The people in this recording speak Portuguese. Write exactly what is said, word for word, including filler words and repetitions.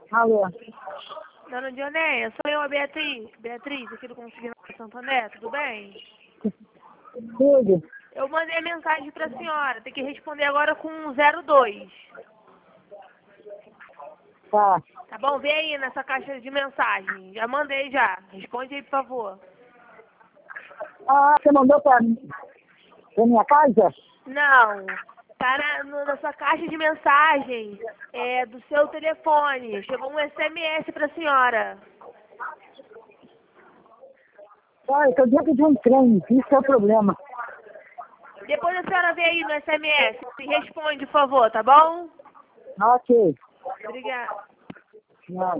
Alô? Dona Dionéia, sou eu, a Beatriz, Beatriz, aqui do Consignado Santo André, tudo bem? Tudo? Eu mandei mensagem para a senhora, tem que responder agora com zero dois. Tá. Tá bom? Vê aí nessa caixa de mensagem. Já mandei já. Responde aí, por favor. Ah, você mandou pra, pra minha casa? Não. Tá na, no- na sua caixa de mensagem é, do seu telefone. Chegou um S M S para a senhora. Ah, eu tô dentro de um trem, isso é o problema. Depois a senhora vê aí no S M S e responde, por favor, tá bom? Ok. Obrigada. Não.